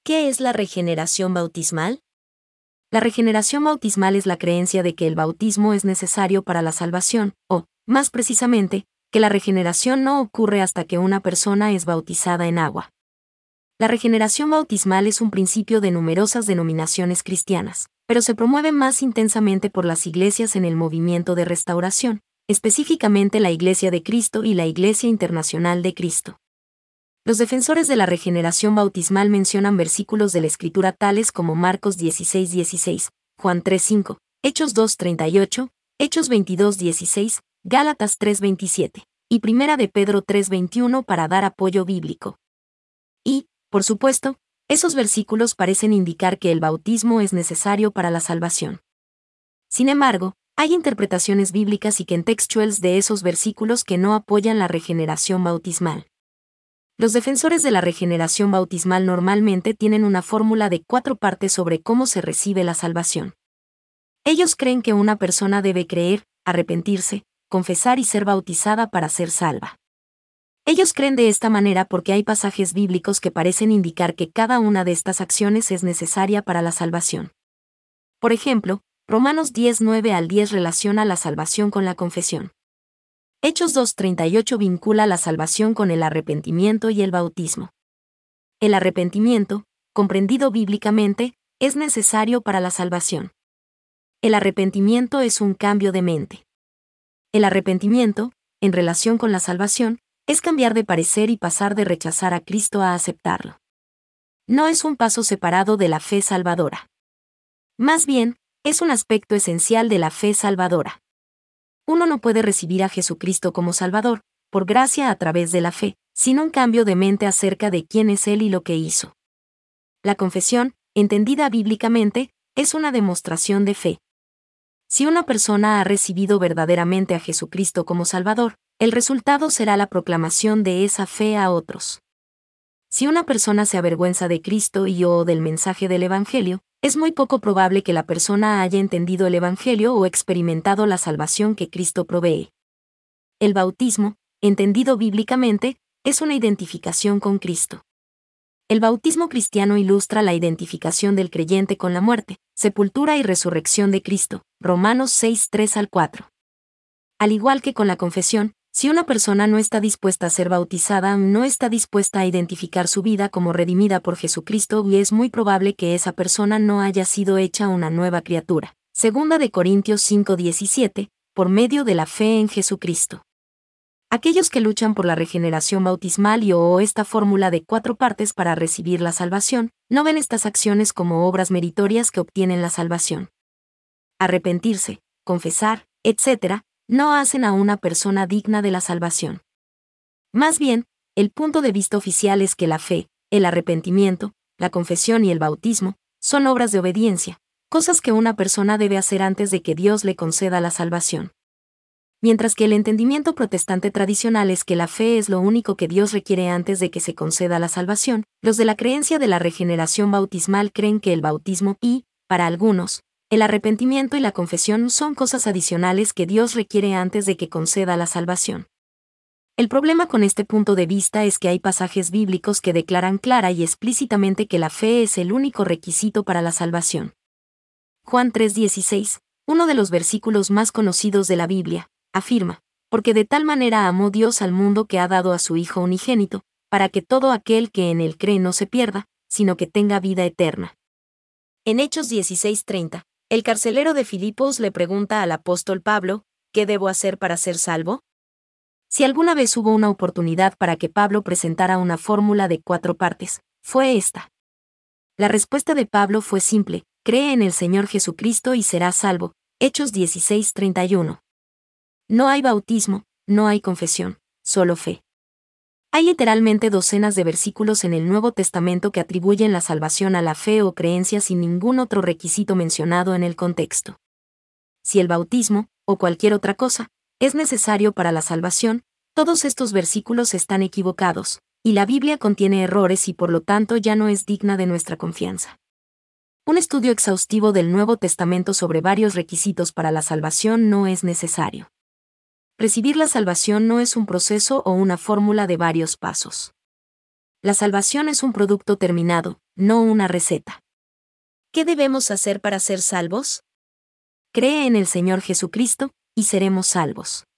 ¿Qué es la regeneración bautismal? La regeneración bautismal es la creencia de que el bautismo es necesario para la salvación, o, más precisamente, que la regeneración no ocurre hasta que una persona es bautizada en agua. La regeneración bautismal es un principio de numerosas denominaciones cristianas, pero se promueve más intensamente por las iglesias en el movimiento de restauración, específicamente la Iglesia de Cristo y la Iglesia Internacional de Cristo. Los defensores de la regeneración bautismal mencionan versículos de la Escritura tales como Marcos 16:16, Juan 3:5, Hechos 2:38, Hechos 22:16, Gálatas 3:27 y Primera de Pedro 3:21 para dar apoyo bíblico. Y, por supuesto, esos versículos parecen indicar que el bautismo es necesario para la salvación. Sin embargo, hay interpretaciones bíblicas y contextuales de esos versículos que no apoyan la regeneración bautismal. Los defensores de la regeneración bautismal normalmente tienen una fórmula de 4 partes sobre cómo se recibe la salvación. Ellos creen que una persona debe creer, arrepentirse, confesar y ser bautizada para ser salva. Ellos creen de esta manera porque hay pasajes bíblicos que parecen indicar que cada una de estas acciones es necesaria para la salvación. Por ejemplo, Romanos 10:9 al 10 relaciona la salvación con la confesión. Hechos 2:38 vincula la salvación con el arrepentimiento y el bautismo. El arrepentimiento, comprendido bíblicamente, es necesario para la salvación. El arrepentimiento es un cambio de mente. El arrepentimiento, en relación con la salvación, es cambiar de parecer y pasar de rechazar a Cristo a aceptarlo. No es un paso separado de la fe salvadora. Más bien, es un aspecto esencial de la fe salvadora. Uno no puede recibir a Jesucristo como Salvador, por gracia a través de la fe, sin un cambio de mente acerca de quién es Él y lo que hizo. La confesión, entendida bíblicamente, es una demostración de fe. Si una persona ha recibido verdaderamente a Jesucristo como Salvador, el resultado será la proclamación de esa fe a otros. Si una persona se avergüenza de Cristo o del mensaje del Evangelio, es muy poco probable que la persona haya entendido el Evangelio o experimentado la salvación que Cristo provee. El bautismo, entendido bíblicamente, es una identificación con Cristo. El bautismo cristiano ilustra la identificación del creyente con la muerte, sepultura y resurrección de Cristo, Romanos 6:3 al 4. Al igual que con la confesión, si una persona no está dispuesta a ser bautizada, no está dispuesta a identificar su vida como redimida por Jesucristo y es muy probable que esa persona no haya sido hecha una nueva criatura. Segunda de Corintios 5:17, por medio de la fe en Jesucristo. Aquellos que luchan por la regeneración bautismal o esta fórmula de 4 partes para recibir la salvación, no ven estas acciones como obras meritorias que obtienen la salvación. Arrepentirse, confesar, etc., no hacen a una persona digna de la salvación. Más bien, el punto de vista oficial es que la fe, el arrepentimiento, la confesión y el bautismo son obras de obediencia, cosas que una persona debe hacer antes de que Dios le conceda la salvación. Mientras que el entendimiento protestante tradicional es que la fe es lo único que Dios requiere antes de que se conceda la salvación, los de la creencia de la regeneración bautismal creen que el bautismo y, para algunos, el arrepentimiento y la confesión son cosas adicionales que Dios requiere antes de que conceda la salvación. El problema con este punto de vista es que hay pasajes bíblicos que declaran clara y explícitamente que la fe es el único requisito para la salvación. Juan 3:16, uno de los versículos más conocidos de la Biblia, afirma, porque de tal manera amó Dios al mundo que ha dado a su Hijo unigénito, para que todo aquel que en él cree no se pierda, sino que tenga vida eterna. En Hechos 16:30, el carcelero de Filipos le pregunta al apóstol Pablo, ¿qué debo hacer para ser salvo? Si alguna vez hubo una oportunidad para que Pablo presentara una fórmula de 4 partes, fue esta. La respuesta de Pablo fue simple, cree en el Señor Jesucristo y serás salvo, Hechos 16:31. No hay bautismo, no hay confesión, solo fe. Hay literalmente docenas de versículos en el Nuevo Testamento que atribuyen la salvación a la fe o creencia sin ningún otro requisito mencionado en el contexto. Si el bautismo, o cualquier otra cosa, es necesario para la salvación, todos estos versículos están equivocados, y la Biblia contiene errores y por lo tanto ya no es digna de nuestra confianza. Un estudio exhaustivo del Nuevo Testamento sobre varios requisitos para la salvación no es necesario. Recibir la salvación no es un proceso o una fórmula de varios pasos. La salvación es un producto terminado, no una receta. ¿Qué debemos hacer para ser salvos? Cree en el Señor Jesucristo, y seremos salvos.